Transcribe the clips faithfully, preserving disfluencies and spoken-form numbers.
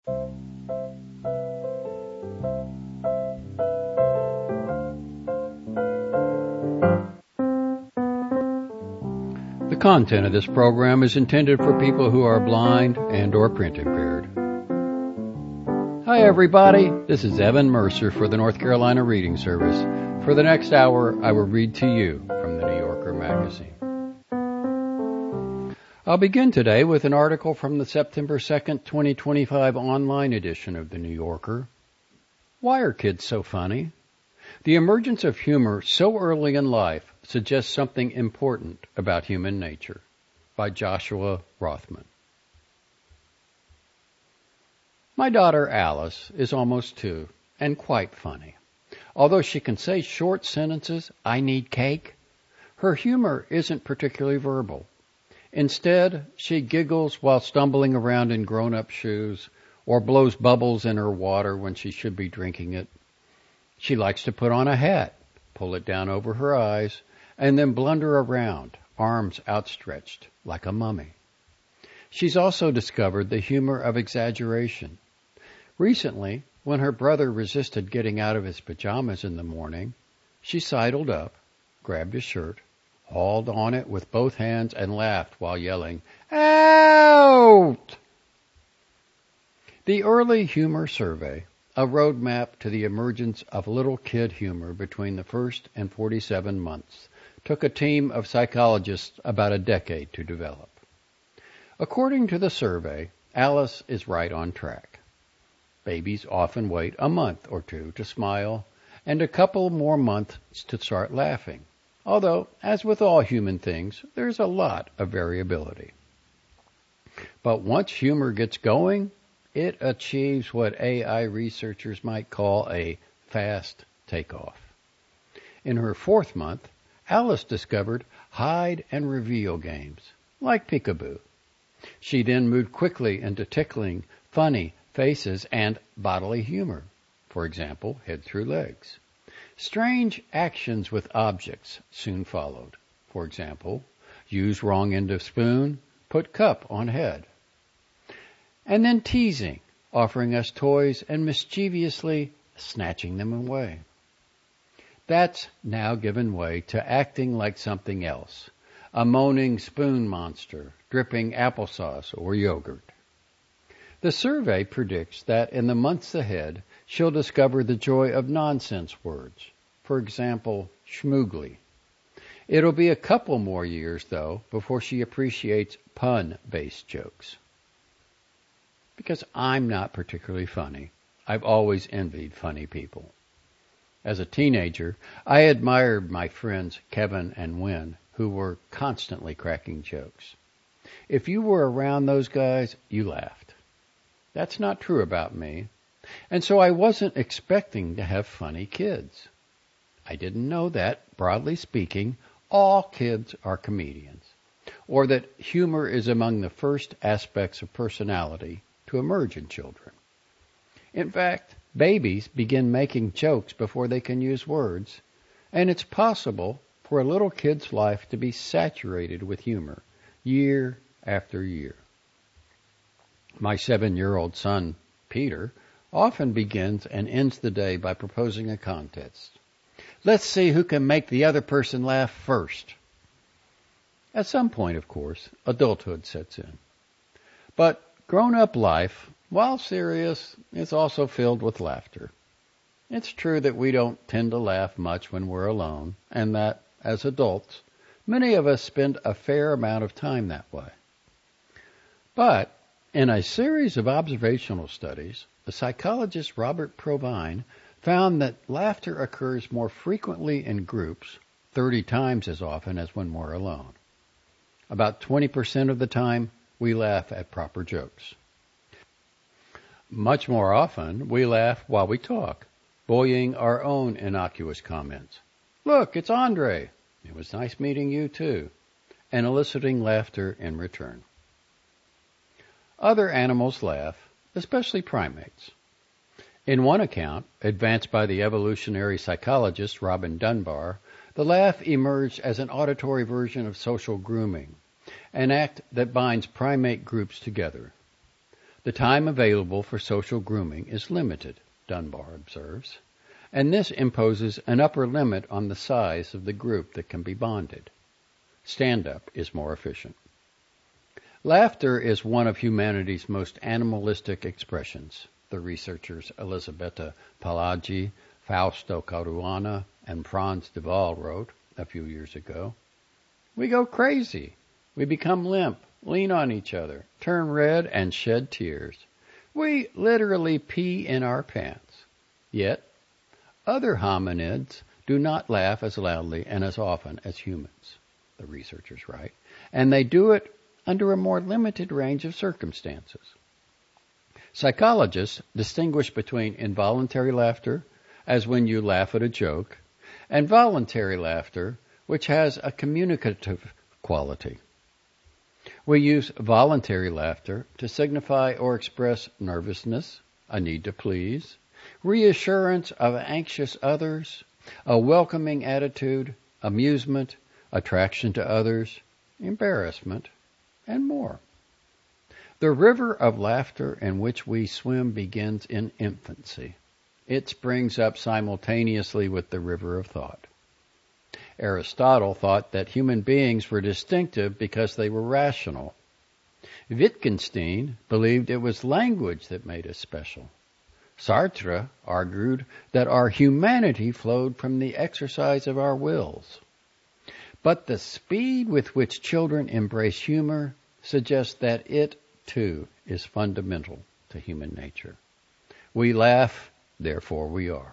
The content of this program is intended for people who are blind and or print impaired. Hi everybody, this is Evan Mercer for the North Carolina Reading Service. For the next hour, I will read to you from the New Yorker magazine. I'll begin today with an article from the September second, twenty twenty-five online edition of the New Yorker. Why are kids so funny? The emergence of humor so early in life suggests something important about human nature, by Joshua Rothman. My daughter Alice is almost two and quite funny. Although she can say short sentences, "I need cake," her humor isn't particularly verbal. Instead, she giggles while stumbling around in grown-up shoes or blows bubbles in her water when she should be drinking it. She likes to put on a hat, pull it down over her eyes, and then blunder around, arms outstretched, like a mummy. She's also discovered the humor of exaggeration. Recently, when her brother resisted getting out of his pajamas in the morning, she sidled up, grabbed his shirt, hauled on it with both hands, and laughed while yelling, "Out!" The Early Humor Survey, a roadmap to the emergence of little kid humor between the first and forty-seven months, took a team of psychologists about a decade to develop. According to the survey, Alice is right on track. Babies often wait a month or two to smile and a couple more months to start laughing. Although, as with all human things, there's a lot of variability. But once humor gets going, it achieves what A I researchers might call a fast takeoff. In her fourth month, Alice discovered hide and reveal games, like peekaboo. She then moved quickly into tickling, funny faces and bodily humor, for example, head through legs. Strange actions with objects soon followed. For example, use wrong end of spoon, put cup on head. And then teasing, offering us toys and mischievously snatching them away. That's now given way to acting like something else, a moaning spoon monster, dripping applesauce or yogurt. The survey predicts that in the months ahead, she'll discover the joy of nonsense words. For example, schmoogly. It'll be a couple more years, though, before she appreciates pun-based jokes. Because I'm not particularly funny, I've always envied funny people. As a teenager, I admired my friends Kevin and Wynn, who were constantly cracking jokes. If you were around those guys, you laughed. That's not true about me, and so I wasn't expecting to have funny kids. I didn't know that, broadly speaking, all kids are comedians, or that humor is among the first aspects of personality to emerge in children. In fact, babies begin making jokes before they can use words, and it's possible for a little kid's life to be saturated with humor year after year. My seven-year-old son, Peter, often begins and ends the day by proposing a contest. Let's see who can make the other person laugh first. At some point, of course, adulthood sets in. But grown-up life, while serious, is also filled with laughter. It's true that we don't tend to laugh much when we're alone, and that, as adults, many of us spend a fair amount of time that way. But in a series of observational studies, the psychologist Robert Provine found that laughter occurs more frequently in groups, thirty times as often as when we're alone. About twenty percent of the time, we laugh at proper jokes. Much more often, we laugh while we talk, buoying our own innocuous comments. Look, it's Andre. It was nice meeting you, too. And eliciting laughter in return. Other animals laugh, especially primates. In one account, advanced by the evolutionary psychologist Robin Dunbar, the laugh emerged as an auditory version of social grooming, an act that binds primate groups together. The time available for social grooming is limited, Dunbar observes, and this imposes an upper limit on the size of the group that can be bonded. Stand-up is more efficient. Laughter is one of humanity's most animalistic expressions, the researchers Elisabetta Palagi, Fausto Caruana, and Frans de Waal wrote a few years ago. We go crazy. We become limp, lean on each other, turn red, and shed tears. We literally pee in our pants. Yet, other hominids do not laugh as loudly and as often as humans, the researchers write, and they do it under a more limited range of circumstances. Psychologists distinguish between involuntary laughter, as when you laugh at a joke, and voluntary laughter, which has a communicative quality. We use voluntary laughter to signify or express nervousness, a need to please, reassurance of anxious others, a welcoming attitude, amusement, attraction to others, embarrassment, and more. The river of laughter in which we swim begins in infancy. It springs up simultaneously with the river of thought. Aristotle thought that human beings were distinctive because they were rational. Wittgenstein believed it was language that made us special. Sartre argued that our humanity flowed from the exercise of our wills. But the speed with which children embrace humor suggests that it, too, is fundamental to human nature. We laugh, therefore we are.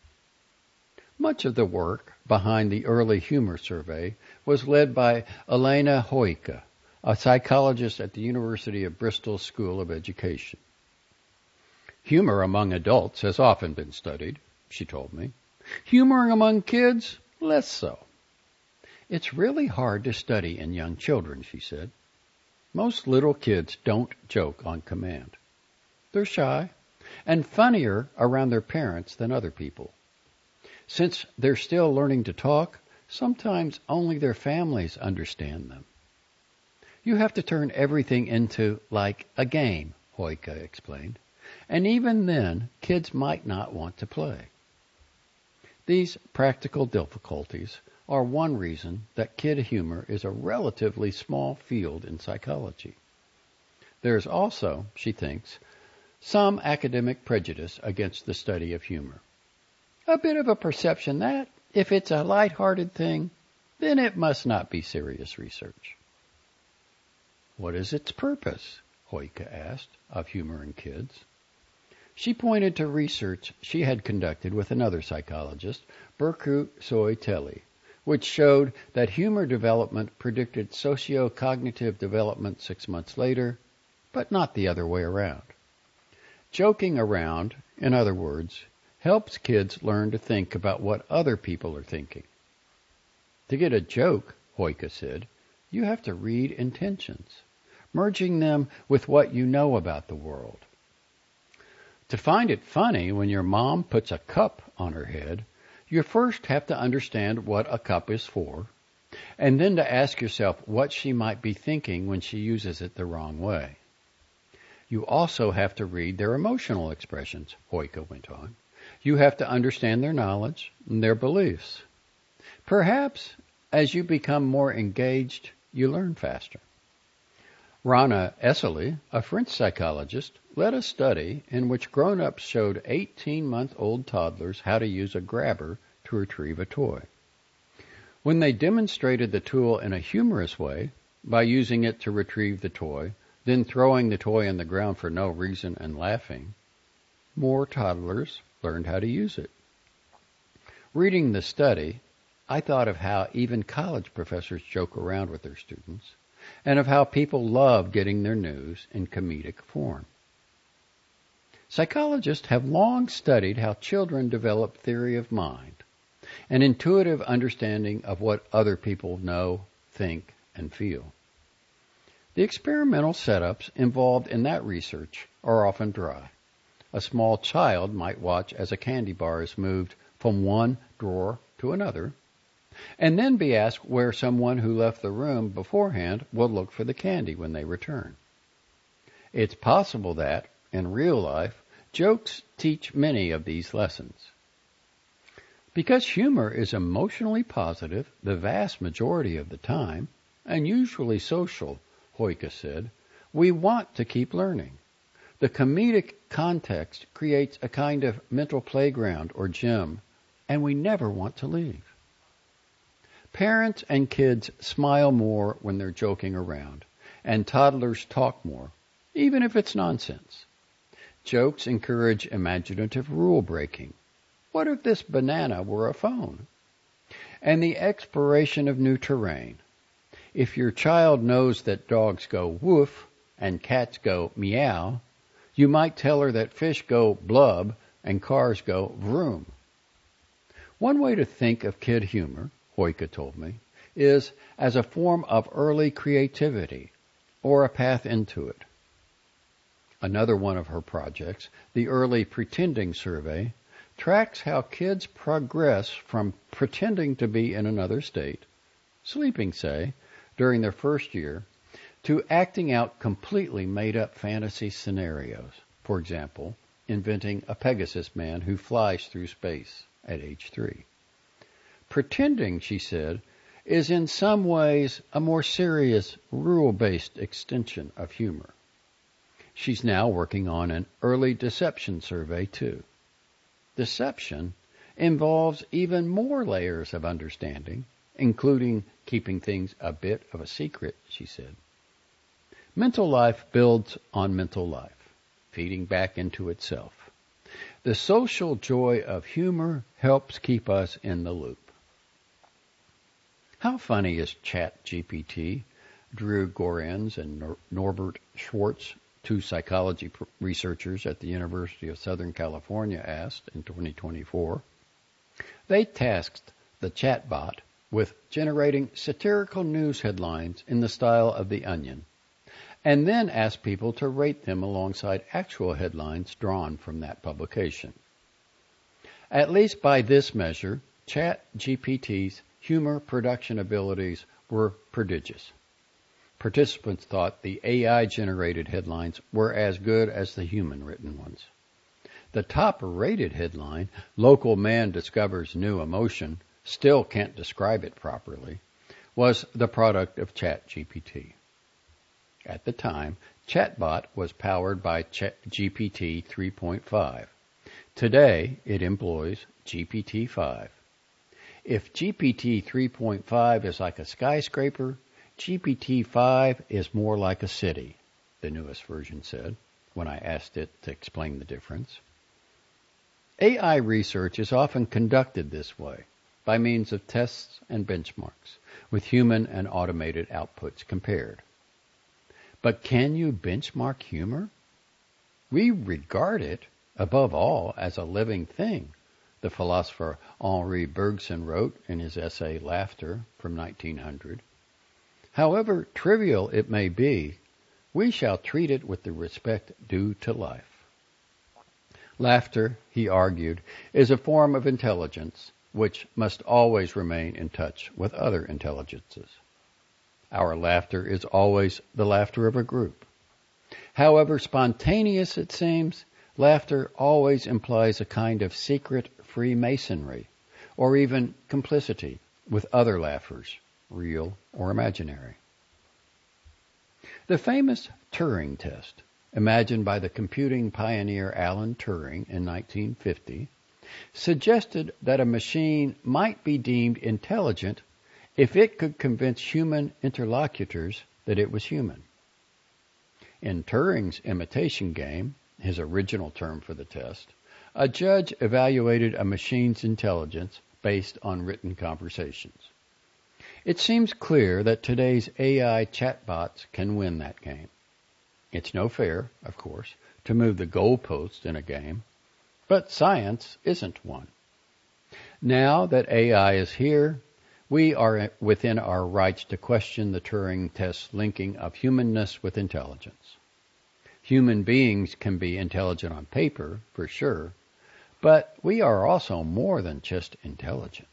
Much of the work behind the early humor survey was led by Elena Hoika, a psychologist at the University of Bristol School of Education. Humor among adults has often been studied, she told me. Humor among kids, less so. It's really hard to study in young children, she said. Most little kids don't joke on command. They're shy and funnier around their parents than other people. Since they're still learning to talk, sometimes only their families understand them. You have to turn everything into like a game, Hoika explained. And even then, kids might not want to play. These practical difficulties are one reason that kid humor is a relatively small field in psychology. There is also, she thinks, some academic prejudice against the study of humor. A bit of a perception that, if it's a light-hearted thing, then it must not be serious research. What is its purpose? Hoika asked of humor in kids. She pointed to research she had conducted with another psychologist, Berkut Soiteli, which showed that humor development predicted socio-cognitive development six months later, but not the other way around. Joking around, in other words, helps kids learn to think about what other people are thinking. To get a joke, Hoika said, you have to read intentions, merging them with what you know about the world. To find it funny when your mom puts a cup on her head, you first have to understand what a cup is for, and then to ask yourself what she might be thinking when she uses it the wrong way. You also have to read their emotional expressions, Hoika went on. You have to understand their knowledge and their beliefs. Perhaps, as you become more engaged, you learn faster. Rana Essely, a French psychologist, led a study in which grown-ups showed eighteen-month-old toddlers how to use a grabber to retrieve a toy. When they demonstrated the tool in a humorous way, by using it to retrieve the toy, then throwing the toy on the ground for no reason and laughing, more toddlers learned how to use it. Reading the study, I thought of how even college professors joke around with their students, and of how people love getting their news in comedic form. Psychologists have long studied how children develop theory of mind, an intuitive understanding of what other people know, think, and feel. The experimental setups involved in that research are often dry. A small child might watch as a candy bar is moved from one drawer to another, and then be asked where someone who left the room beforehand will look for the candy when they return. It's possible that, in real life, jokes teach many of these lessons. Because humor is emotionally positive the vast majority of the time, and usually social, Hoyka said, we want to keep learning. The comedic context creates a kind of mental playground or gym, and we never want to leave. Parents and kids smile more when they're joking around, and toddlers talk more, even if it's nonsense. Jokes encourage imaginative rule breaking. What if this banana were a phone? And the exploration of new terrain. If your child knows that dogs go woof and cats go meow, you might tell her that fish go blub and cars go vroom. One way to think of kid humor, Hoyka told me, is as a form of early creativity or a path into it. Another one of her projects, the Early Pretending Survey, tracks how kids progress from pretending to be in another state, sleeping, say, during their first year, to acting out completely made-up fantasy scenarios. For example, inventing a Pegasus man who flies through space at age three. Pretending, she said, is in some ways a more serious, rule-based extension of humor. She's now working on an early deception survey, too. Deception involves even more layers of understanding, including keeping things a bit of a secret, she said. Mental life builds on mental life, feeding back into itself. The social joy of humor helps keep us in the loop. How funny is ChatGPT? Drew Gorenz and Nor- Norbert Schwartz, two psychology pr- researchers at the University of Southern California, asked in twenty twenty-four. They tasked the chatbot with generating satirical news headlines in the style of The Onion, and then asked people to rate them alongside actual headlines drawn from that publication. At least by this measure, ChatGPT's humor production abilities were prodigious. Participants thought the A I-generated headlines were as good as the human-written ones. The top-rated headline, Local Man Discovers New Emotion, Still Can't Describe It Properly, was the product of ChatGPT. At the time, Chatbot was powered by G P T three point five. Today, it employs G P T five. If G P T three point five is like a skyscraper, G P T five is more like a city, the newest version said, when I asked it to explain the difference. A I research is often conducted this way, by means of tests and benchmarks, with human and automated outputs compared. But can you benchmark humor? We regard it, above all, as a living thing, the philosopher Henri Bergson wrote in his essay Laughter from nineteen hundred. However trivial it may be, we shall treat it with the respect due to life. Laughter, he argued, is a form of intelligence which must always remain in touch with other intelligences. Our laughter is always the laughter of a group. However spontaneous it seems, laughter always implies a kind of secret Freemasonry, or even complicity with other laughers, real or imaginary. The famous Turing test, imagined by the computing pioneer Alan Turing in nineteen fifty, suggested that a machine might be deemed intelligent if it could convince human interlocutors that it was human. In Turing's imitation game, his original term for the test, a judge evaluated a machine's intelligence based on written conversations. It seems clear that today's A I chatbots can win that game. It's no fair, of course, to move the goalposts in a game, but science isn't one. Now that A I is here, we are within our rights to question the Turing test's linking of humanness with intelligence. Human beings can be intelligent on paper, for sure, but we are also more than just intelligent.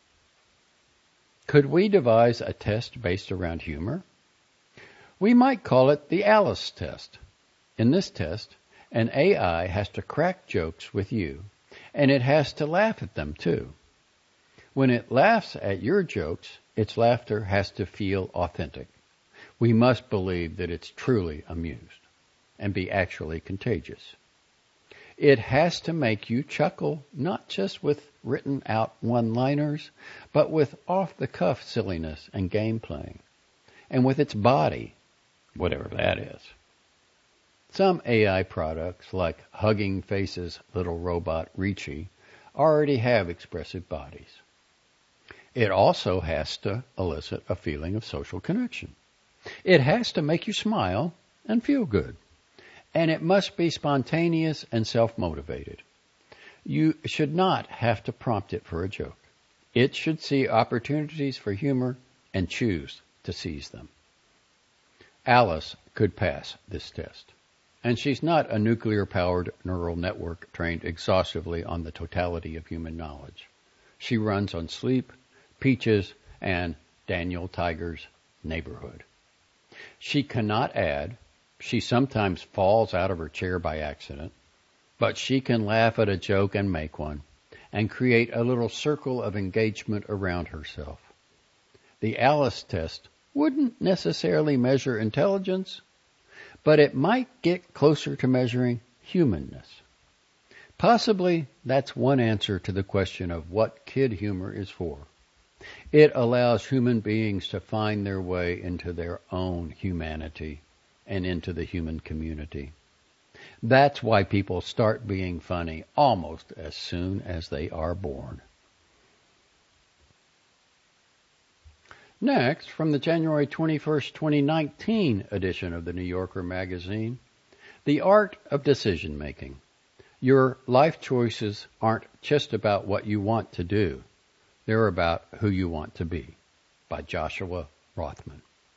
Could we devise a test based around humor? We might call it the Alice test. In this test, an A I has to crack jokes with you, and it has to laugh at them too. When it laughs at your jokes, its laughter has to feel authentic. We must believe that it's truly amused and be actually contagious. It has to make you chuckle, not just with written-out one-liners, but with off-the-cuff silliness and game playing, and with its body, whatever that is. Some A I products, like Hugging Face's little robot Richie, already have expressive bodies. It also has to elicit a feeling of social connection. It has to make you smile and feel good. And it must be spontaneous and self-motivated. You should not have to prompt it for a joke. It should see opportunities for humor and choose to seize them. Alice could pass this test. And she's not a nuclear-powered neural network trained exhaustively on the totality of human knowledge. She runs on sleep, peaches, and Daniel Tiger's neighborhood. She cannot add. She sometimes falls out of her chair by accident, but she can laugh at a joke and make one, and create a little circle of engagement around herself. The Alice test wouldn't necessarily measure intelligence, but it might get closer to measuring humanness. Possibly that's one answer to the question of what kid humor is for. It allows human beings to find their way into their own humanity and into the human community. That's why people start being funny almost as soon as they are born. Next, from the January twenty-first, twenty nineteen edition of the New Yorker magazine, The Art of Decision Making. Your life choices aren't just about what you want to do. They're about who you want to be, by Joshua Rothman.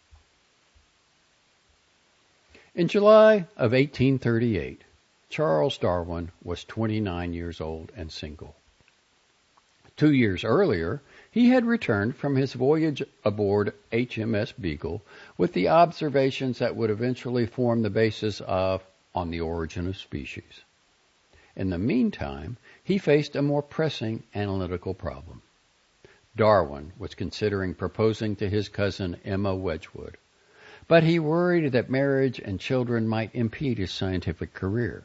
In July of eighteen thirty-eight, Charles Darwin was twenty-nine years old and single. Two years earlier, he had returned from his voyage aboard H M S Beagle with the observations that would eventually form the basis of On the Origin of Species. In the meantime, he faced a more pressing analytical problem. Darwin was considering proposing to his cousin Emma Wedgwood, but he worried that marriage and children might impede his scientific career.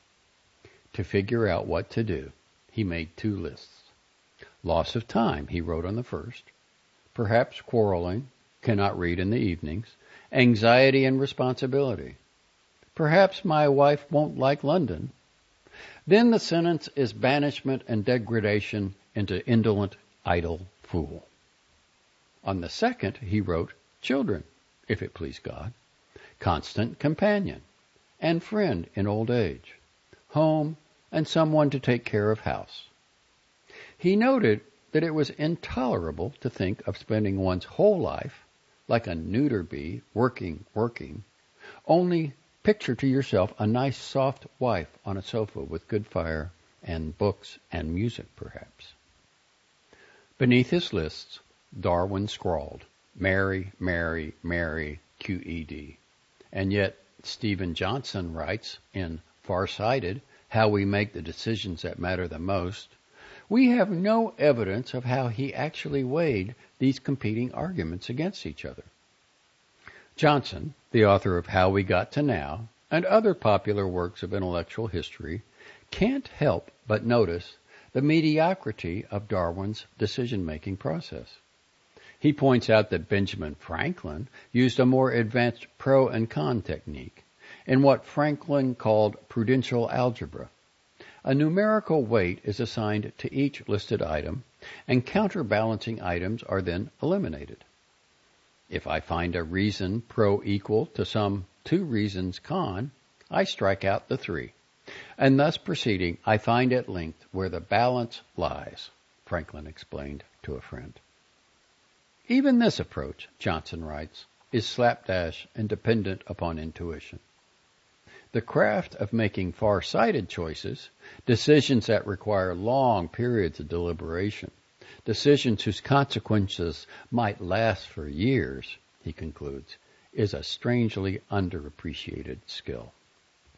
To figure out what to do, he made two lists. Loss of time, he wrote on the first. Perhaps quarreling, cannot read in the evenings. Anxiety and responsibility. Perhaps my wife won't like London. Then the sentence is banishment and degradation into indolent, idle fool. On the second, he wrote, children, if it please God, constant companion and friend in old age, home and someone to take care of house. He noted that it was intolerable to think of spending one's whole life, like a neuter bee, working, working. Only picture to yourself a nice soft wife on a sofa with good fire and books and music, perhaps. Beneath his lists, Darwin scrawled, marry, marry, marry, Q E D. And yet, Stephen Johnson writes in Farsighted, How We Make the Decisions That Matter the Most, we have no evidence of how he actually weighed these competing arguments against each other. Johnson, the author of How We Got to Now, and other popular works of intellectual history, can't help but notice the mediocrity of Darwin's decision-making process. He points out that Benjamin Franklin used a more advanced pro and con technique in what Franklin called prudential algebra. A numerical weight is assigned to each listed item, and counterbalancing items are then eliminated. If I find a reason pro equal to some two reasons con, I strike out the three. And thus proceeding, I find at length where the balance lies, Franklin explained to a friend. Even this approach, Johnson writes, is slapdash and dependent upon intuition. The craft of making far-sighted choices, decisions that require long periods of deliberation, decisions whose consequences might last for years, he concludes, is a strangely underappreciated skill.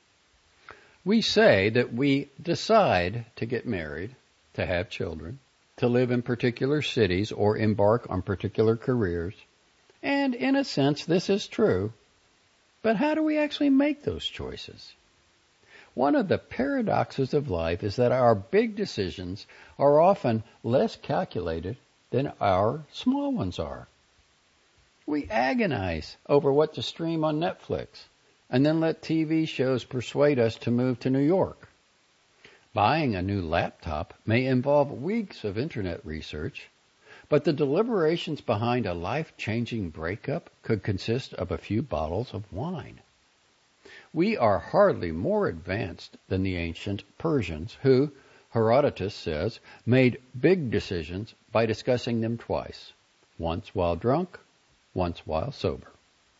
We say that we decide to get married, to have children, to live in particular cities or embark on particular careers. And in a sense, this is true. But how do we actually make those choices? One of the paradoxes of life is that our big decisions are often less calculated than our small ones are. We agonize over what to stream on Netflix and then let T V shows persuade us to move to New York. Buying a new laptop may involve weeks of internet research, but the deliberations behind a life-changing breakup could consist of a few bottles of wine. We are hardly more advanced than the ancient Persians who, Herodotus says, made big decisions by discussing them twice, once while drunk, once while sober.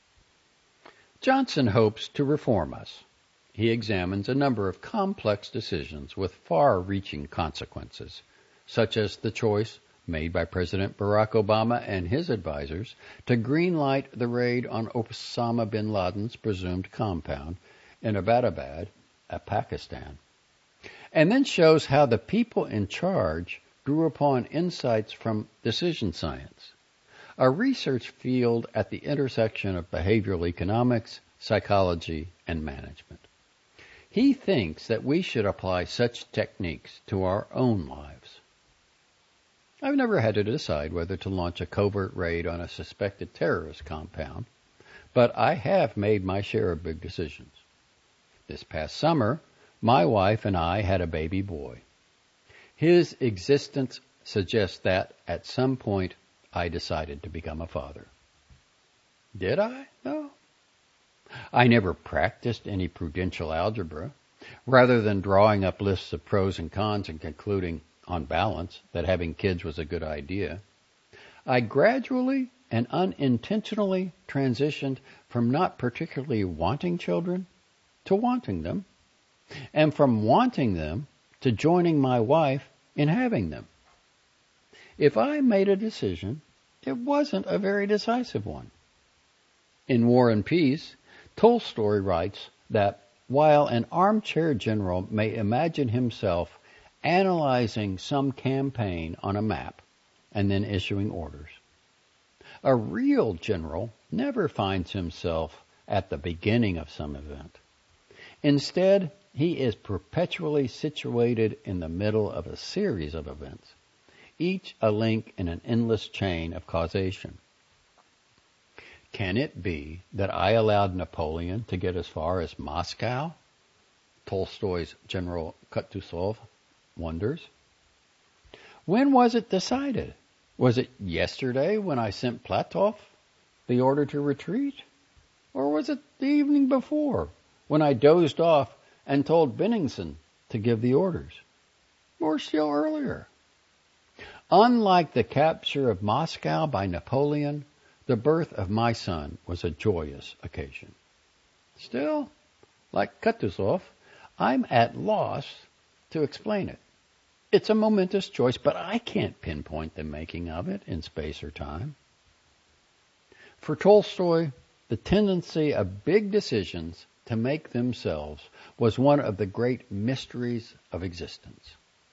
Johnson hopes to reform us. He examines a number of complex decisions with far-reaching consequences, such as the choice made by President Barack Obama and his advisors to greenlight the raid on Osama bin Laden's presumed compound in Abbottabad, Pakistan, and then shows how the people in charge drew upon insights from decision science, a research field at the intersection of behavioral economics, psychology, and management. He thinks that we should apply such techniques to our own lives. I've never had to decide whether to launch a covert raid on a suspected terrorist compound, but I have made my share of big decisions. This past summer, my wife and I had a baby boy. His existence suggests that at some point I decided to become a father. Did I? No. I never practiced any prudential algebra. Rather than drawing up lists of pros and cons and concluding, on balance, that having kids was a good idea, I gradually and unintentionally transitioned from not particularly wanting children to wanting them, and from wanting them to joining my wife in having them. If I made a decision, it wasn't a very decisive one. In War and Peace, Tolstoy writes that while an armchair general may imagine himself analyzing some campaign on a map and then issuing orders, a real general never finds himself at the beginning of some event. Instead, he is perpetually situated in the middle of a series of events, each a link in an endless chain of causation. Can it be that I allowed Napoleon to get as far as Moscow? Tolstoy's General Kutuzov wonders. When was it decided? Was it yesterday when I sent Platov the order to retreat? Or was it the evening before when I dozed off and told Benningsen to give the orders? Or still earlier? Unlike the capture of Moscow by Napoleon, the birth of my son was a joyous occasion. Still, like Kutuzov, I'm at loss to explain it. It's a momentous choice, but I can't pinpoint the making of it in space or time. For Tolstoy, the tendency of big decisions to make themselves was one of the great mysteries of existence.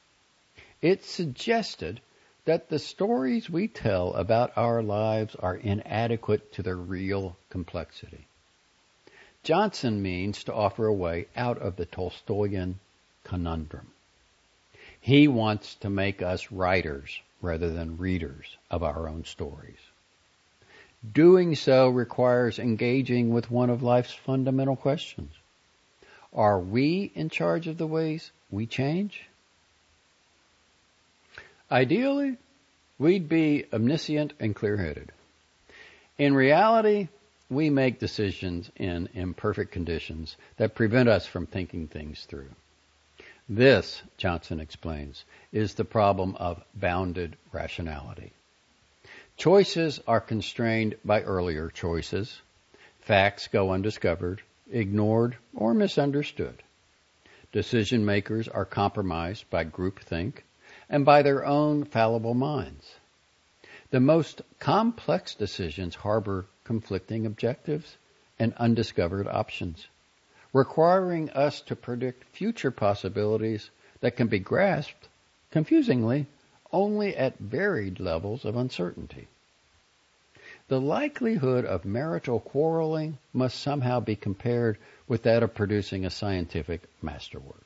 It suggested that the stories we tell about our lives are inadequate to their real complexity. Johnson means to offer a way out of the Tolstoyan conundrum. He wants to make us writers rather than readers of our own stories. Doing so requires engaging with one of life's fundamental questions. Are we in charge of the ways we change? Ideally, we'd be omniscient and clear-headed. In reality, we make decisions in imperfect conditions that prevent us from thinking things through. This, Johnson explains, is the problem of bounded rationality. Choices are constrained by earlier choices. Facts go undiscovered, ignored, or misunderstood. Decision makers are compromised by groupthink and by their own fallible minds. The most complex decisions harbor conflicting objectives and undiscovered options. requiring us to predict future possibilities that can be grasped, confusingly, only at varied levels of uncertainty. The likelihood of marital quarreling must somehow be compared with that of producing a scientific masterwork.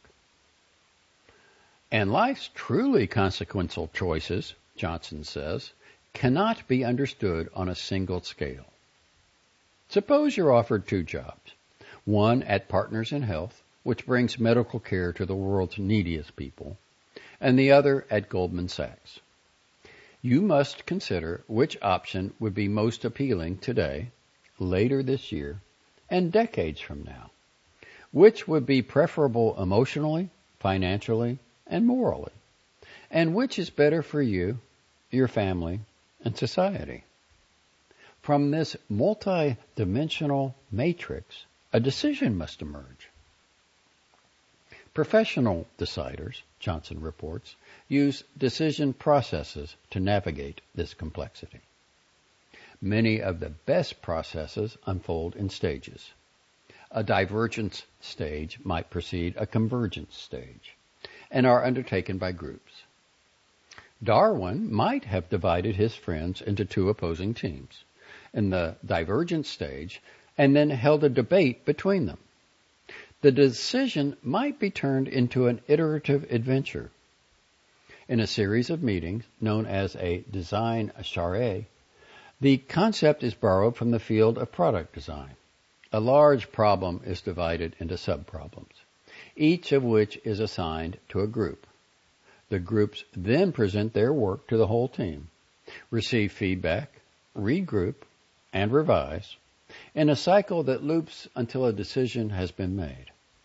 And life's truly consequential choices, Johnson says, cannot be understood on a single scale. Suppose you're offered two jobs, one at Partners in Health, which brings medical care to the world's neediest people, and the other at Goldman Sachs. You must consider which option would be most appealing today, later this year, and decades from now. Which would be preferable emotionally, financially, and morally, and which is better for you, your family, and society. From this multi-dimensional matrix, a decision must emerge. Professional deciders, Johnson reports, use decision processes to navigate this complexity. Many of the best processes unfold in stages. A divergence stage might precede a convergence stage, and are undertaken by groups. Darwin might have divided his friends into two opposing teams in the divergent stage and then held a debate between them. The decision might be turned into an iterative adventure. In a series of meetings known as a design charrette, the concept is borrowed from the field of product design. A large problem is divided into subproblems, each of which is assigned to a group. The groups then present their work to the whole team, receive feedback, regroup, and revise, in a cycle that loops until a decision has been made.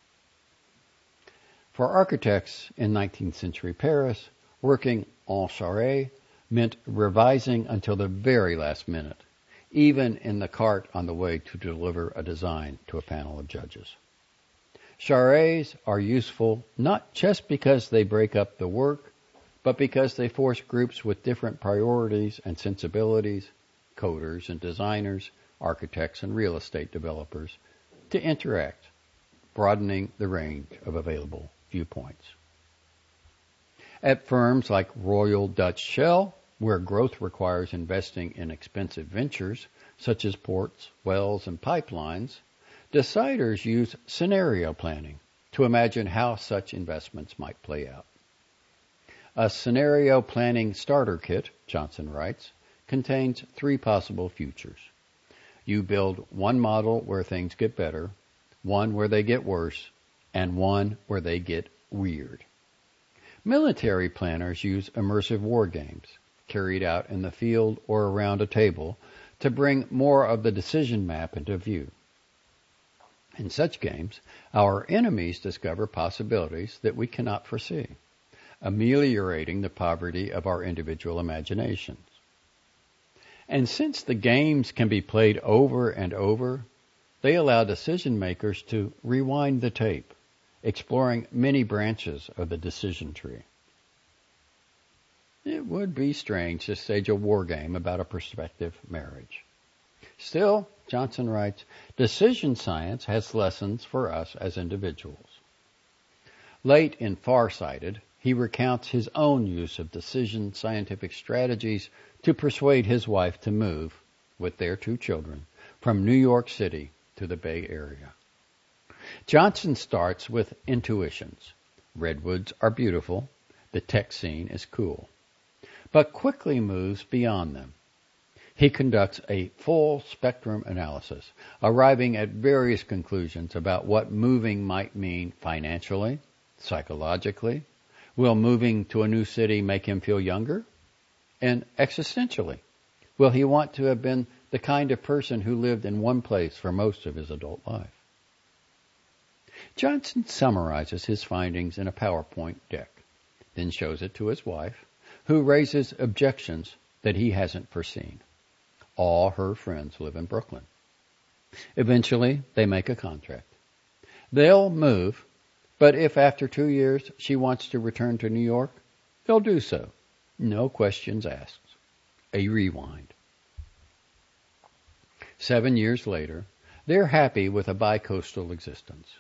For architects in nineteenth century Paris, working en charrette meant revising until the very last minute, even in the cart on the way to deliver a design to a panel of judges. Charrettes are useful not just because they break up the work, but because they force groups with different priorities and sensibilities, coders and designers, architects and real estate developers, to interact, broadening the range of available viewpoints. At firms like Royal Dutch Shell, where growth requires investing in expensive ventures, such as ports, wells, and pipelines, deciders use scenario planning to imagine how such investments might play out. A scenario planning starter kit, Johnson writes, contains three possible futures. You build one model where things get better, one where they get worse, and one where they get weird. Military planners use immersive war games, carried out in the field or around a table, to bring more of the decision map into view. In such games, our enemies discover possibilities that we cannot foresee, ameliorating the poverty of our individual imaginations. And since the games can be played over and over, they allow decision makers to rewind the tape, exploring many branches of the decision tree. It would be strange to stage a war game about a prospective marriage. Still, Johnson writes, decision science has lessons for us as individuals. Late in Farsighted, he recounts his own use of decision scientific strategies to persuade his wife to move, with their two children, from New York City to the Bay Area. Johnson starts with intuitions. Redwoods are beautiful. The tech scene is cool. But quickly moves beyond them. He conducts a full spectrum analysis, arriving at various conclusions about what moving might mean financially, psychologically. Will moving to a new city make him feel younger? And existentially, will he want to have been the kind of person who lived in one place for most of his adult life? Johnson summarizes his findings in a PowerPoint deck, then shows it to his wife, who raises objections that he hasn't foreseen. All her friends live in Brooklyn. Eventually, they make a contract. They'll move, but if after two years she wants to return to New York, they'll do so. No questions asked. A rewind. Seven years later, they're happy with a bi-coastal existence.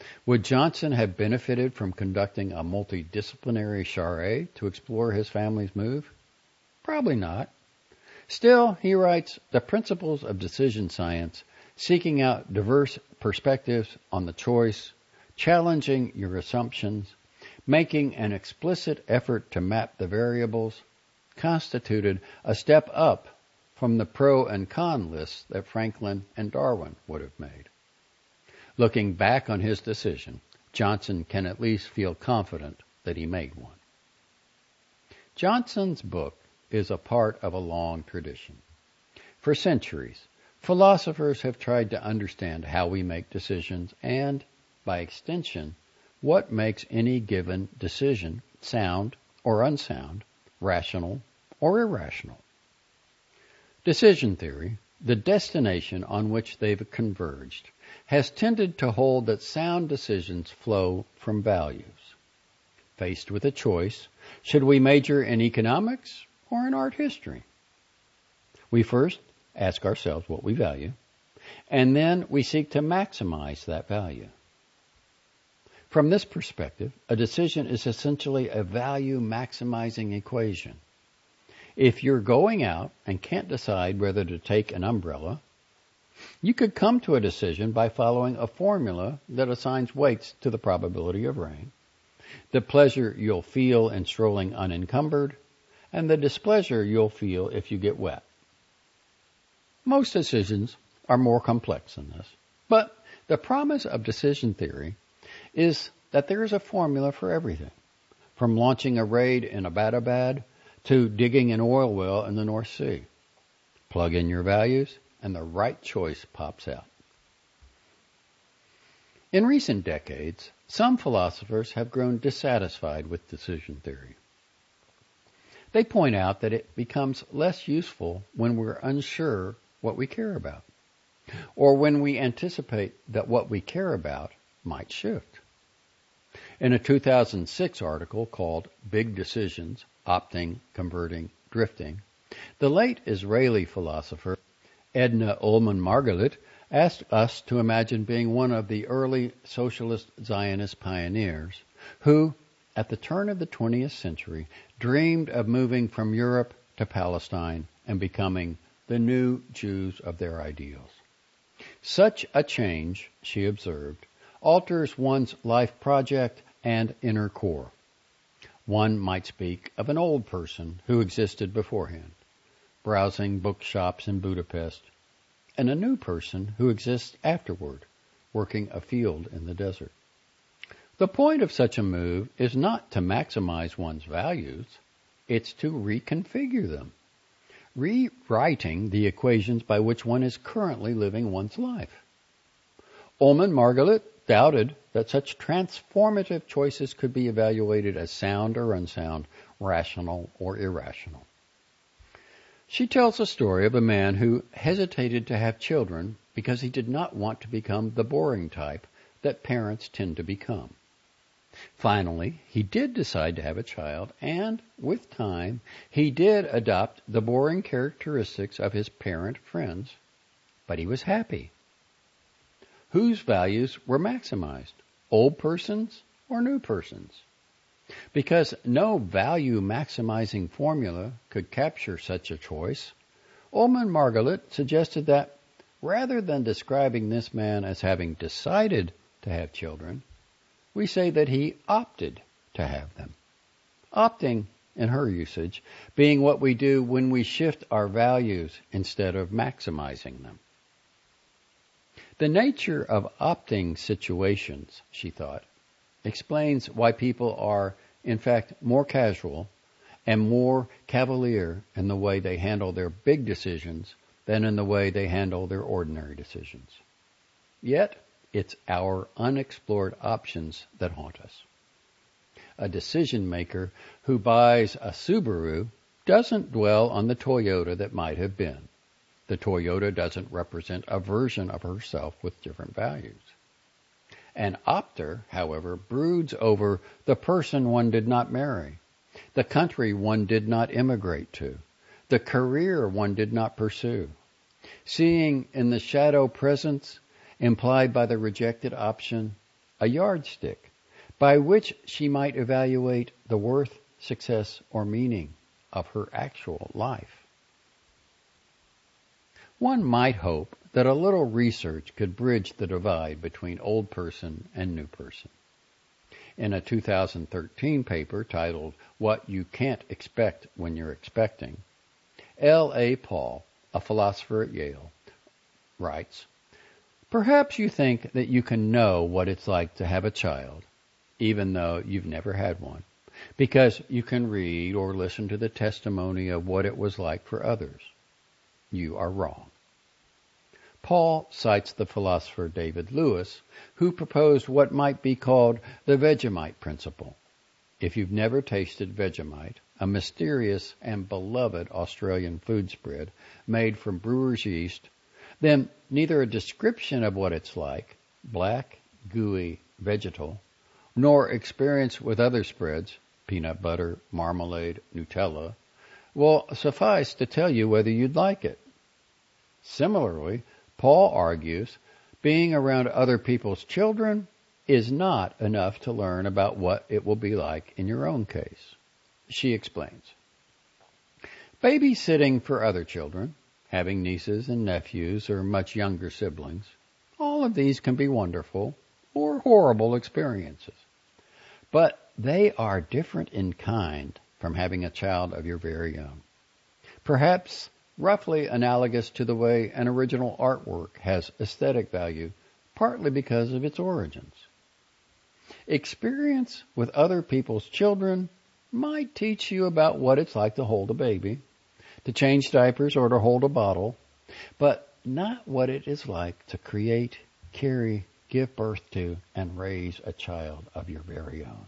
Would Johnson have benefited from conducting a multidisciplinary charrette to explore his family's move? Probably not. Still, he writes, the principles of decision science, seeking out diverse perspectives on the choice, challenging your assumptions, making an explicit effort to map the variables, constituted a step up from the pro and con lists that Franklin and Darwin would have made. Looking back on his decision, Johnson can at least feel confident that he made one. Johnson's book is a part of a long tradition. For centuries, philosophers have tried to understand how we make decisions and, by extension, what makes any given decision sound or unsound, rational or irrational. Decision theory, the destination on which they've converged, has tended to hold that sound decisions flow from values. Faced with a choice, should we major in economics or in art history? We first ask ourselves what we value, and then we seek to maximize that value. From this perspective, a decision is essentially a value maximizing equation. If you're going out and can't decide whether to take an umbrella, you could come to a decision by following a formula that assigns weights to the probability of rain, the pleasure you'll feel in strolling unencumbered, and the displeasure you'll feel if you get wet. Most decisions are more complex than this, but the promise of decision theory is that there is a formula for everything, from launching a raid in Abbottabad to digging an oil well in the North Sea. Plug in your values, and the right choice pops out. In recent decades, some philosophers have grown dissatisfied with decision theory. They point out that it becomes less useful when we're unsure what we care about, or when we anticipate that what we care about might shift. In a two thousand six article called Big Decisions, Opting, Converting, Drifting, the late Israeli philosopher Edna Ullman Margalit asked us to imagine being one of the early socialist Zionist pioneers who, at the turn of the twentieth century, dreamed of moving from Europe to Palestine and becoming the new Jews of their ideals. Such a change, she observed, alters one's life project and inner core. One might speak of an old person who existed beforehand, browsing bookshops in Budapest, and a new person who exists afterward, working a field in the desert. The point of such a move is not to maximize one's values, it's to reconfigure them, rewriting the equations by which one is currently living one's life. Ullman Margalit doubted that such transformative choices could be evaluated as sound or unsound, rational or irrational. She tells a story of a man who hesitated to have children because he did not want to become the boring type that parents tend to become. Finally, he did decide to have a child, and with time, he did adopt the boring characteristics of his parent friends, but he was happy. Whose values were maximized, old persons or new persons? Because no value-maximizing formula could capture such a choice, Ullman Margalit suggested that rather than describing this man as having decided to have children, we say that he opted to have them. Opting, in her usage, being what we do when we shift our values instead of maximizing them. The nature of opting situations, she thought, explains why people are, in fact, more casual and more cavalier in the way they handle their big decisions than in the way they handle their ordinary decisions. Yet, it's our unexplored options that haunt us. A decision maker who buys a Subaru doesn't dwell on the Toyota that might have been. The Toyota doesn't represent a version of herself with different values. An opter, however, broods over the person one did not marry, the country one did not immigrate to, the career one did not pursue, seeing in the shadow presence implied by the rejected option a yardstick by which she might evaluate the worth, success, or meaning of her actual life. One might hope that a little research could bridge the divide between old person and new person. In a two thousand thirteen paper titled What You Can't Expect When You're Expecting, L A Paul, a philosopher at Yale, writes, "Perhaps you think that you can know what it's like to have a child, even though you've never had one, because you can read or listen to the testimony of what it was like for others. You are wrong." Paul cites the philosopher David Lewis, who proposed what might be called the Vegemite principle. If you've never tasted Vegemite, a mysterious and beloved Australian food spread made from brewer's yeast, then neither a description of what it's like, black, gooey, vegetal, nor experience with other spreads, peanut butter, marmalade, Nutella, will suffice to tell you whether you'd like it. Similarly, Paul argues being around other people's children is not enough to learn about what it will be like in your own case. She explains, babysitting for other children, having nieces and nephews or much younger siblings, all of these can be wonderful or horrible experiences. But they are different in kind from having a child of your very own. Perhaps roughly analogous to the way an original artwork has aesthetic value, partly because of its origins. Experience with other people's children might teach you about what it's like to hold a baby, to change diapers, or to hold a bottle, but not what it is like to create, carry, give birth to, and raise a child of your very own.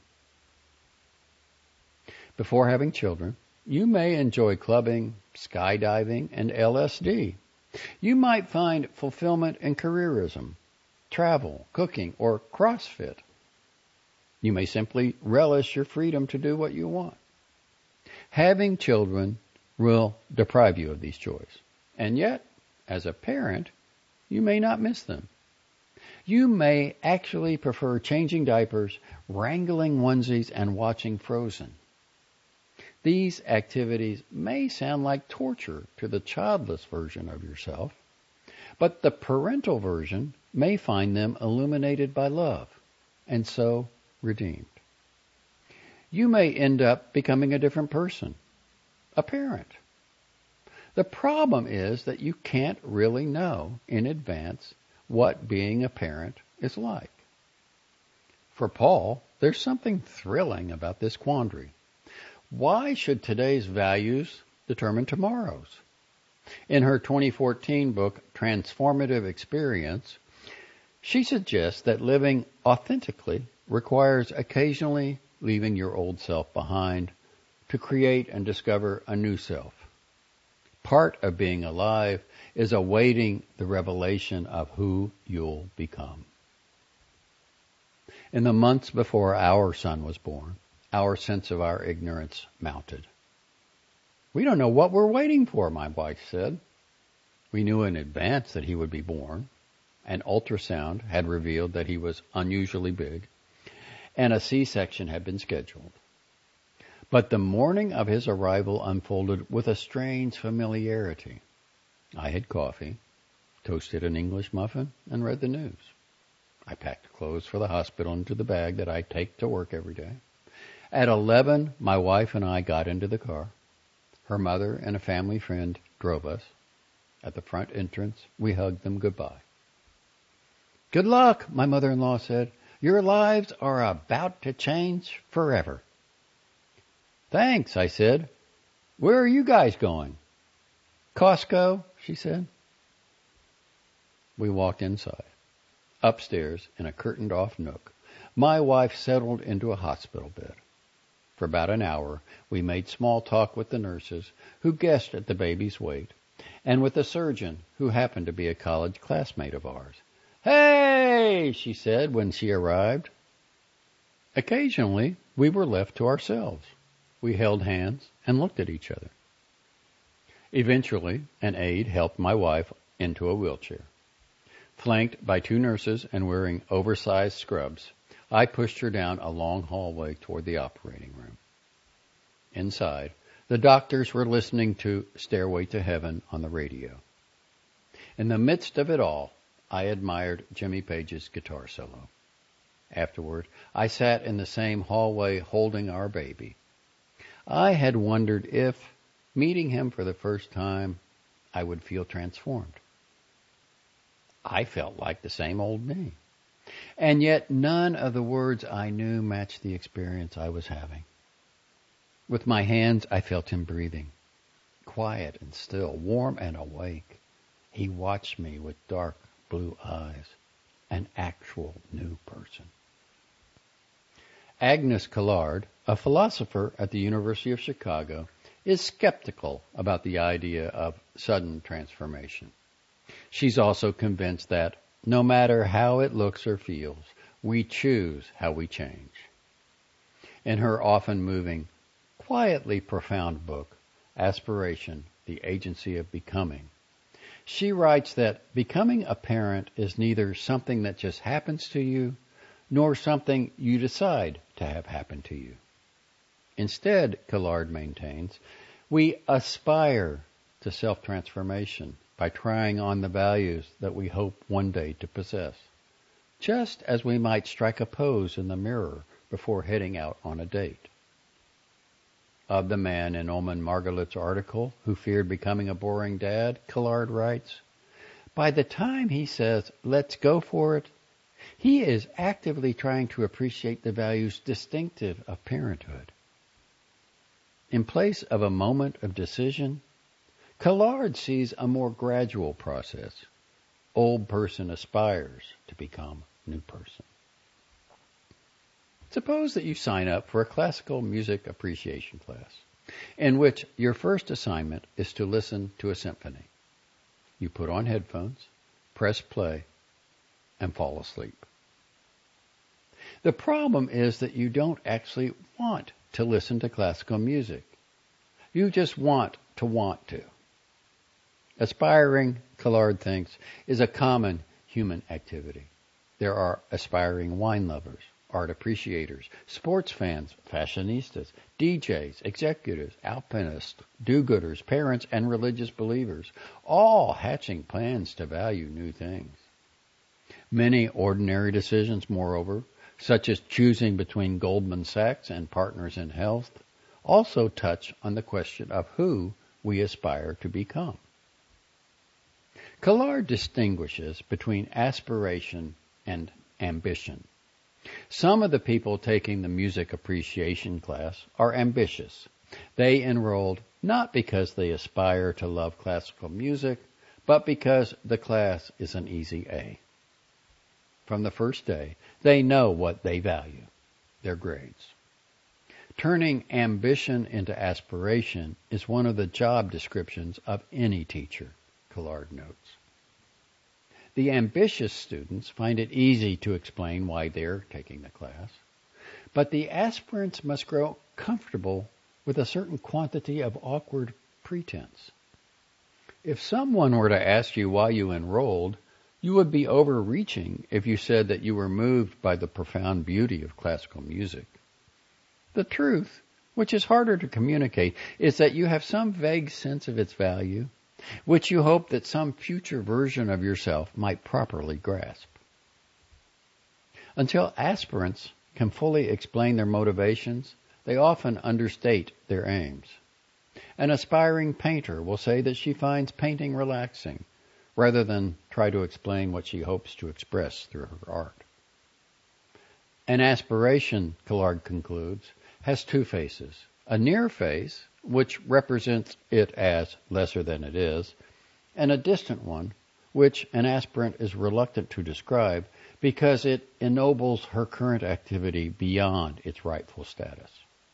Before having children, you may enjoy clubbing, skydiving, and L S D. You might find fulfillment in careerism, travel, cooking, or CrossFit. You may simply relish your freedom to do what you want. Having children will deprive you of these joys. And yet, as a parent, you may not miss them. You may actually prefer changing diapers, wrangling onesies, and watching Frozen. These activities may sound like torture to the childless version of yourself, but the parental version may find them illuminated by love, and so redeemed. You may end up becoming a different person, a parent. The problem is that you can't really know in advance what being a parent is like. For Paul, there's something thrilling about this quandary. Why should today's values determine tomorrow's? In her twenty fourteen book, Transformative Experience, she suggests that living authentically requires occasionally leaving your old self behind to create and discover a new self. Part of being alive is awaiting the revelation of who you'll become. In the months before our son was born, our sense of our ignorance mounted. We don't know what we're waiting for, my wife said. We knew in advance that he would be born. An ultrasound had revealed that he was unusually big, and a C-section had been scheduled. But the morning of his arrival unfolded with a strange familiarity. I had coffee, toasted an English muffin, and read the news. I packed clothes for the hospital into the bag that I take to work every day. At eleven, my wife and I got into the car. Her mother and a family friend drove us. At the front entrance, we hugged them goodbye. Good luck, my mother-in-law said. Your lives are about to change forever. Thanks, I said. Where are you guys going? Costco, she said. We walked inside. Upstairs, in a curtained-off nook, my wife settled into a hospital bed. For about an hour, we made small talk with the nurses, who guessed at the baby's weight, and with the surgeon, who happened to be a college classmate of ours. Hey, she said when she arrived. Occasionally, we were left to ourselves. We held hands and looked at each other. Eventually, an aide helped my wife into a wheelchair. Flanked by two nurses and wearing oversized scrubs, I pushed her down a long hallway toward the operating room. Inside, the doctors were listening to Stairway to Heaven on the radio. In the midst of it all, I admired Jimmy Page's guitar solo. Afterward, I sat in the same hallway holding our baby. I had wondered if, meeting him for the first time, I would feel transformed. I felt like the same old me. And yet none of the words I knew matched the experience I was having. With my hands, I felt him breathing, quiet and still, warm and awake. He watched me with dark blue eyes, an actual new person. Agnes Callard, a philosopher at the University of Chicago, is skeptical about the idea of sudden transformation. She's also convinced that no matter how it looks or feels, we choose how we change. In her often moving, quietly profound book, Aspiration, the Agency of Becoming, she writes that becoming a parent is neither something that just happens to you, nor something you decide to have happen to you. Instead, Callard maintains, we aspire to self-transformation by trying on the values that we hope one day to possess, just as we might strike a pose in the mirror before heading out on a date. Of the man in Oman Margolit's article who feared becoming a boring dad, Callard writes, by the time he says, let's go for it, he is actively trying to appreciate the values distinctive of parenthood. In place of a moment of decision, Callard sees a more gradual process. Old person aspires to become new person. Suppose that you sign up for a classical music appreciation class, in which your first assignment is to listen to a symphony. You put on headphones, press play, and fall asleep. The problem is that you don't actually want to listen to classical music. You just want to want to. Aspiring, Callard thinks, is a common human activity. There are aspiring wine lovers, art appreciators, sports fans, fashionistas, D Js, executives, alpinists, do-gooders, parents, and religious believers, all hatching plans to value new things. Many ordinary decisions, moreover, such as choosing between Goldman Sachs and Partners in Health, also touch on the question of who we aspire to become. Callard distinguishes between aspiration and ambition. Some of the people taking the music appreciation class are ambitious. They enrolled not because they aspire to love classical music, but because the class is an easy A. From the first day, they know what they value, their grades. Turning ambition into aspiration is one of the job descriptions of any teacher, Callard notes. The ambitious students find it easy to explain why they're taking the class, but the aspirants must grow comfortable with a certain quantity of awkward pretense. If someone were to ask you why you enrolled, you would be overreaching if you said that you were moved by the profound beauty of classical music. The truth, which is harder to communicate, is that you have some vague sense of its value, which you hope that some future version of yourself might properly grasp. Until aspirants can fully explain their motivations, they often understate their aims. An aspiring painter will say that she finds painting relaxing, rather than try to explain what she hopes to express through her art. An aspiration, Callard concludes, has two faces. A near face, which represents it as lesser than it is, and a distant one, which an aspirant is reluctant to describe because it ennobles her current activity beyond its rightful status.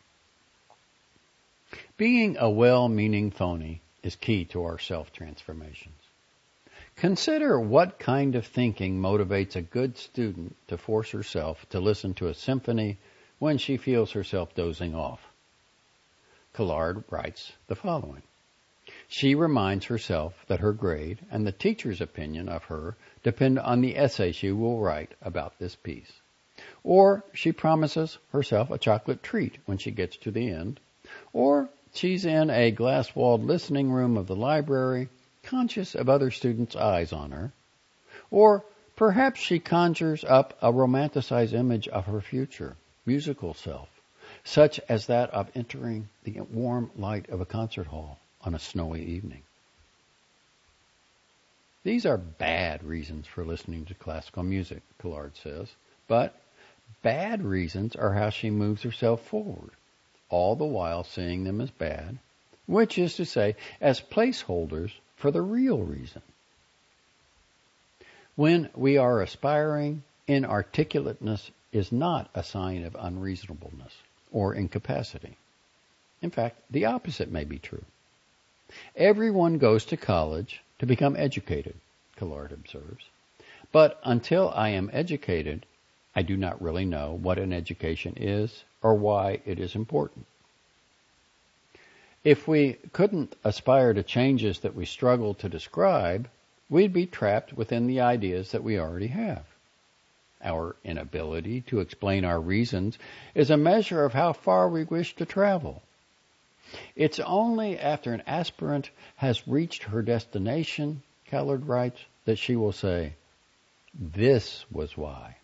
Being a well-meaning phony is key to our self-transformations. Consider what kind of thinking motivates a good student to force herself to listen to a symphony when she feels herself dozing off. Callard writes the following. She reminds herself that her grade and the teacher's opinion of her depend on the essay she will write about this piece. Or she promises herself a chocolate treat when she gets to the end. Or she's in a glass-walled listening room of the library, conscious of other students' eyes on her. Or perhaps she conjures up a romanticized image of her future, musical self, such as that of entering the warm light of a concert hall on a snowy evening. These are bad reasons for listening to classical music, Collard says, but bad reasons are how she moves herself forward, all the while seeing them as bad, which is to say, as placeholders for the real reason. When we are aspiring, inarticulateness is not a sign of unreasonableness or incapacity. In fact, the opposite may be true. Everyone goes to college to become educated, Collard observes. But until I am educated, I do not really know what an education is or why it is important. If we couldn't aspire to changes that we struggle to describe, we'd be trapped within the ideas that we already have. Our inability to explain our reasons is a measure of how far we wish to travel. It's only after an aspirant has reached her destination, Collard writes, that she will say, "This was why."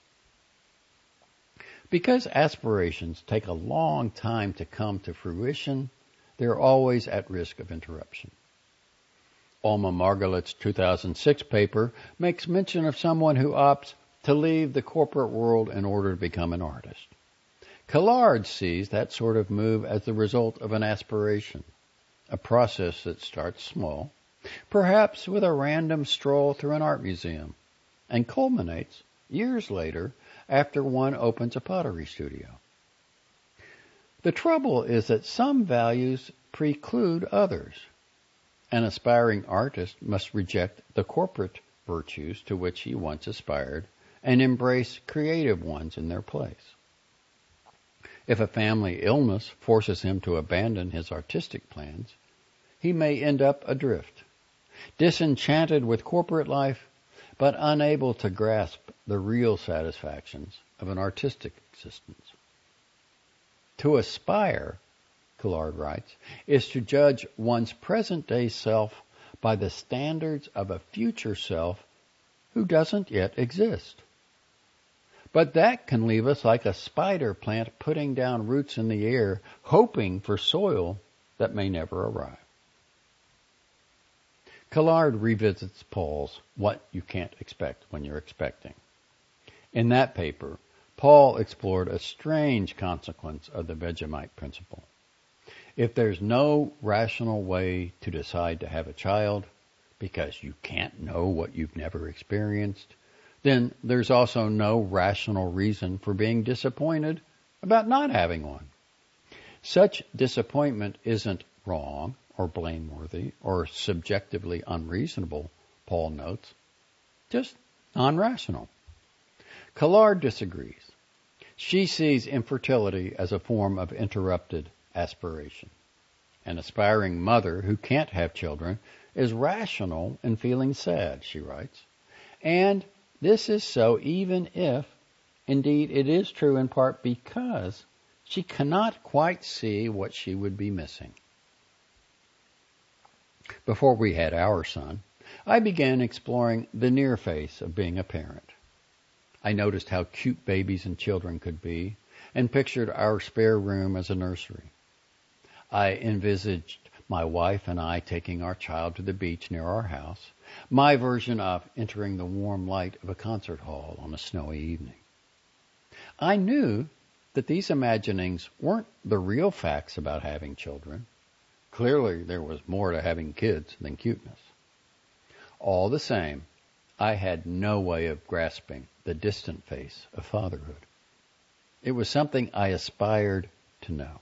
Because aspirations take a long time to come to fruition, they're always at risk of interruption. Alma Margalet's two thousand six paper makes mention of someone who opts to leave the corporate world in order to become an artist. Collard sees that sort of move as the result of an aspiration, a process that starts small, perhaps with a random stroll through an art museum, and culminates years later after one opens a pottery studio. The trouble is that some values preclude others. An aspiring artist must reject the corporate virtues to which he once aspired and embrace creative ones in their place. If a family illness forces him to abandon his artistic plans, he may end up adrift, disenchanted with corporate life, but unable to grasp the real satisfactions of an artistic existence. To aspire, Collard writes, is to judge one's present-day self by the standards of a future self who doesn't yet exist. But that can leave us like a spider plant putting down roots in the air, hoping for soil that may never arrive. Collard revisits Paul's "What You Can't Expect When You're Expecting." In that paper, Paul explored a strange consequence of the Vegemite principle. If there's no rational way to decide to have a child, because you can't know what you've never experienced, then there's also no rational reason for being disappointed about not having one. Such disappointment isn't wrong or blameworthy or subjectively unreasonable, Paul notes, just non-rational. Collard disagrees. She sees infertility as a form of interrupted aspiration. An aspiring mother who can't have children is rational in feeling sad, she writes. And this is so even if, indeed, it is true in part because she cannot quite see what she would be missing. Before we had our son, I began exploring the near face of being a parent. I noticed how cute babies and children could be and pictured our spare room as a nursery. I envisaged my wife and I taking our child to the beach near our house, my version of entering the warm light of a concert hall on a snowy evening. I knew that these imaginings weren't the real facts about having children. Clearly, there was more to having kids than cuteness. All the same, I had no way of grasping the distant face of fatherhood. It was something I aspired to know.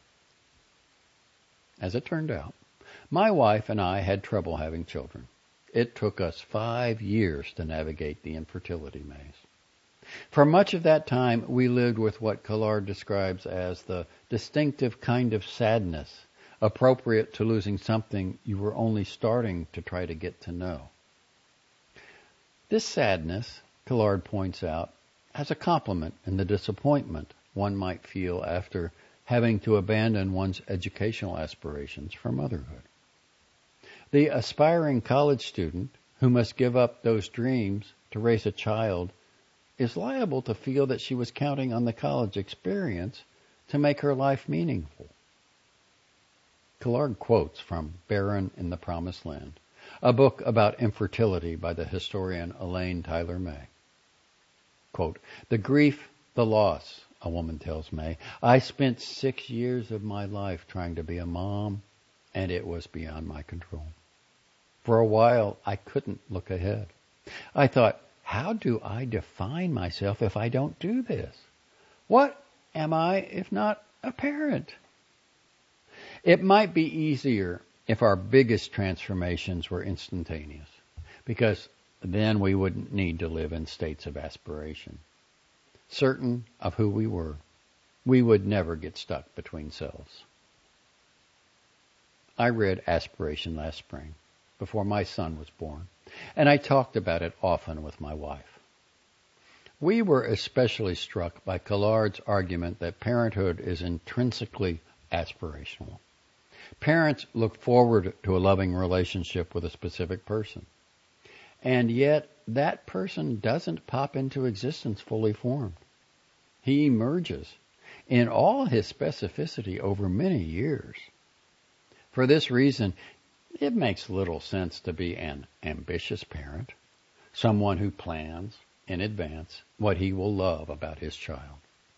As it turned out, my wife and I had trouble having children. It took us five years to navigate the infertility maze. For much of that time, we lived with what Collard describes as the distinctive kind of sadness appropriate to losing something you were only starting to try to get to know. This sadness, Collard points out, as a compliment in the disappointment one might feel after having to abandon one's educational aspirations for motherhood. The aspiring college student who must give up those dreams to raise a child is liable to feel that she was counting on the college experience to make her life meaningful. Collard quotes from Barren in the Promised Land, a book about infertility by the historian Elaine Tyler May. Quote, "The grief, the loss," a woman tells May. "I spent six years of my life trying to be a mom, and it was beyond my control. For a while, I couldn't look ahead. I thought, how do I define myself if I don't do this? What am I if not a parent?" It might be easier if our biggest transformations were instantaneous, because then we wouldn't need to live in states of aspiration. Certain of who we were, we would never get stuck between selves. I read Aspiration last spring, before my son was born, and I talked about it often with my wife. We were especially struck by Collard's argument that parenthood is intrinsically aspirational. Parents look forward to a loving relationship with a specific person, and yet that person doesn't pop into existence fully formed. He emerges in all his specificity over many years. For this reason, it makes little sense to be an ambitious parent, someone who plans in advance what he will love about his child.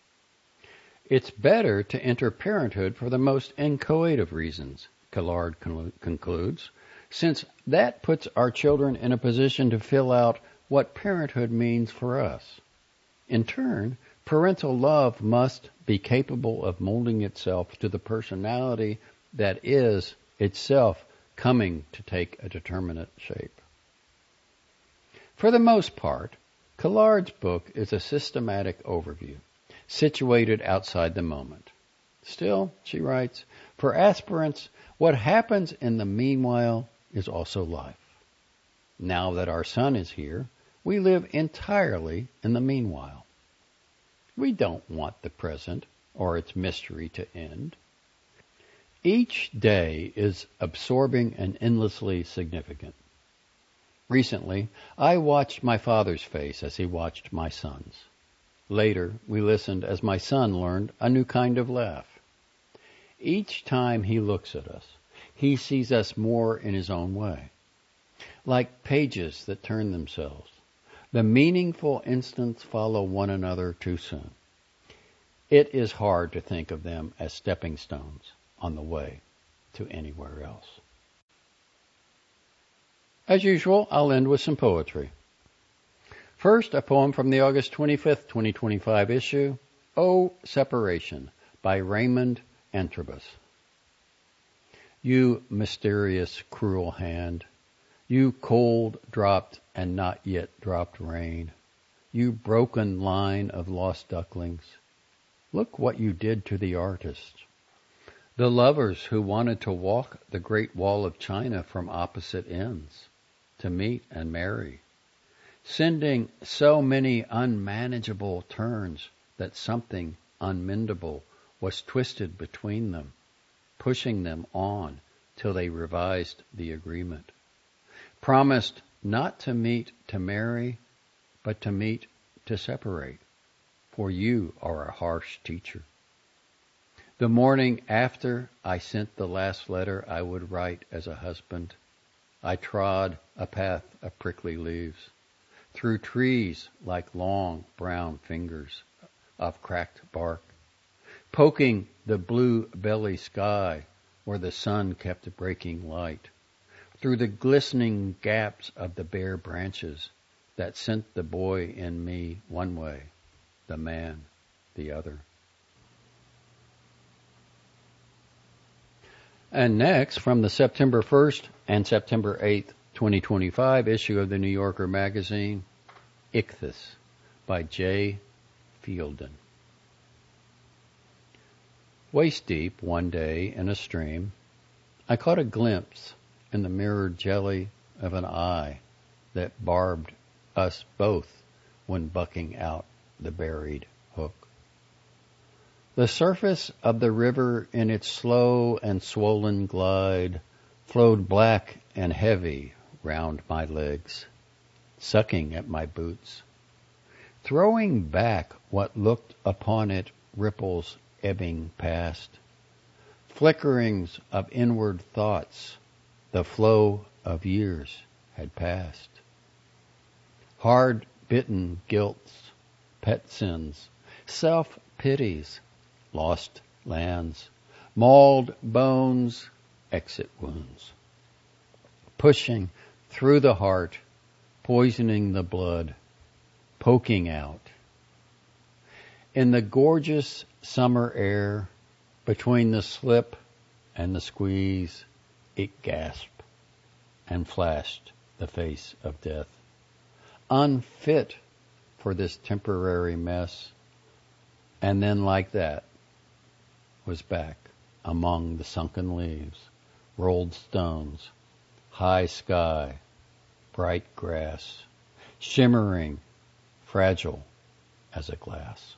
It's better to enter parenthood for the most inchoate of reasons, Collard concludes, since that puts our children in a position to fill out what parenthood means for us. In turn, parental love must be capable of molding itself to the personality that is itself coming to take a determinate shape. For the most part, Collard's book is a systematic overview, situated outside the moment. Still, she writes, for aspirants, what happens in the meanwhile is also life. Now that our son is here, we live entirely in the meanwhile. We don't want the present or its mystery to end. Each day is absorbing and endlessly significant. Recently, I watched my father's face as he watched my son's. Later, we listened as my son learned a new kind of laugh. Each time he looks at us, he sees us more in his own way. Like pages that turn themselves, the meaningful instants follow one another too soon. It is hard to think of them as stepping stones on the way to anywhere else. As usual, I'll end with some poetry. First, a poem from the August twenty-fifth, twenty twenty-five issue, O Separation, by Raymond Antrobus. You mysterious, cruel hand, you cold-dropped and not yet dropped rain, you broken line of lost ducklings, look what you did to the artist. The lovers who wanted to walk the Great Wall of China from opposite ends, to meet and marry, sending so many unmanageable turns that something unmendable was twisted between them, pushing them on till they revised the agreement. Promised not to meet to marry, but to meet to separate, for you are a harsh teacher. The morning after I sent the last letter I would write as a husband, I trod a path of prickly leaves, through trees like long brown fingers of cracked bark, poking the blue belly sky where the sun kept breaking light, through the glistening gaps of the bare branches that sent the boy in me one way, the man the other. And next, from the September first and September eighth, twenty twenty-five issue of the New Yorker magazine, Ichthys by J. Fielden. Waist deep one day in a stream, I caught a glimpse in the mirrored jelly of an eye that barbed us both when bucking out the buried hook. The surface of the river in its slow and swollen glide flowed black and heavy round my legs, sucking at my boots, throwing back what looked upon it ripples ebbing past, flickerings of inward thoughts, the flow of years had passed. Hard-bitten guilts, pet sins, self-pities, lost lands, mauled bones, exit wounds, pushing through the heart, poisoning the blood, poking out. In the gorgeous summer air, between the slip and the squeeze, it gasped and flashed the face of death. Unfit for this temporary mess, and then like that, was back among the sunken leaves, rolled stones, high sky, bright grass, shimmering, fragile as a glass.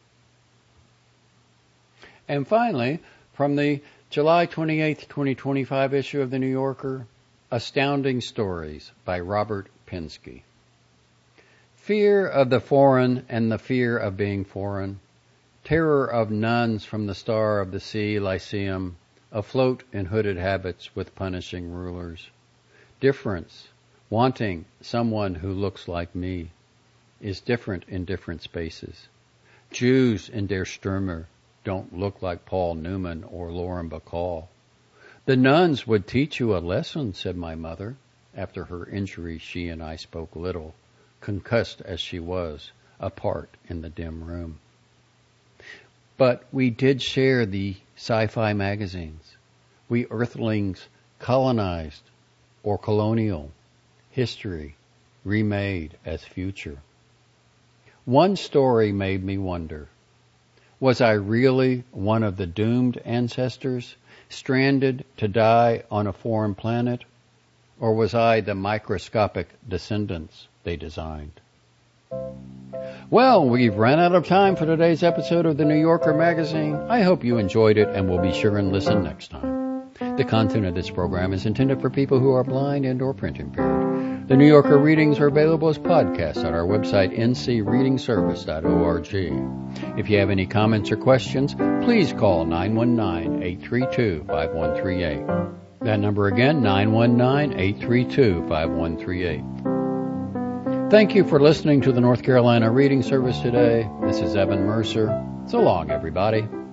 And finally, from the July twenty-eighth, twenty twenty-five issue of The New Yorker, Astounding Stories by Robert Pinsky. Fear of the foreign and the fear of being foreign, terror of nuns from the Star of the Sea Lyceum, afloat in hooded habits with punishing rulers. Difference, wanting someone who looks like me, is different in different spaces. Jews in Der Stürmer don't look like Paul Newman or Lauren Bacall. The nuns would teach you a lesson, said my mother. After her injury, she and I spoke little, concussed as she was, apart in the dim room. But we did share the sci-fi magazines. We earthlings colonized or colonial, history remade as future. One story made me wonder, was I really one of the doomed ancestors, stranded to die on a foreign planet, or was I the microscopic descendants they designed? Well, we've run out of time for today's episode of The New Yorker magazine. I hope you enjoyed it and will be sure and listen next time. The content of this program is intended for people who are blind and or print impaired. The New Yorker readings are available as podcasts at our website, n c reading service dot org. If you have any comments or questions, please call nine one nine, eight three two, five one three eight. That number again, nine one nine, eight three two, five one three eight. Thank you for listening to the North Carolina Reading Service today. This is Evan Mercer. So long, everybody.